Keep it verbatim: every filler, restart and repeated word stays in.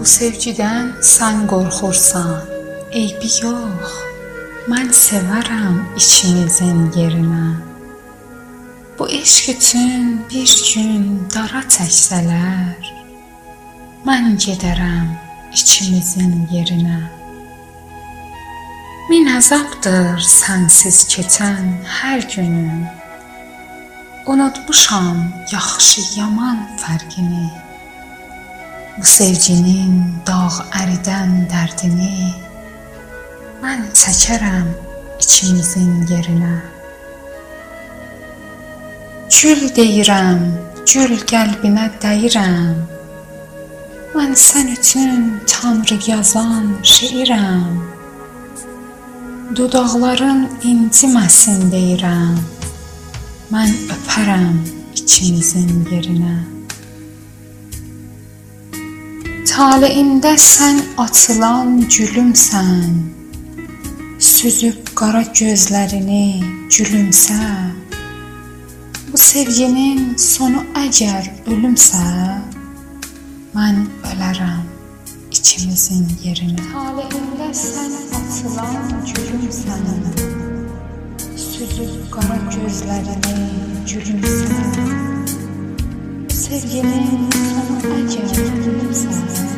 Bu sevgidən sən qorxursan, eybi yox. Mən sevərəm ikimizin yerinə. Bu eşq üçün bir gün dara çəksələr, mən gedərəm ikimizin yerinə. Min əzabdır sənsiz keçən hər günüm. Unutmuşam yaxşı yaman fərqini. Bu sevginin dağ əridən dərdini mən çəkərəm ikimizin yerinə. Gül deyirəm, gül qəlbinə dəyirəm. Mən sən üçün Tanrı yazan şeirəm. Dodaqların inciməsin deyirəm. Mən öpərəm ikimizin yerinə. Taleyimdə sən açılan gülümsən. Süzüb qara gözlərini gülümsə. Bu sevginin sonu əgər ölümsə, mən ölərəm ikimizin yerinə. Taleyimdə sən açılan gülümsən. Süzüb qara gözlərini gülümsə. Bu sevginin sonu əgər ölümsə,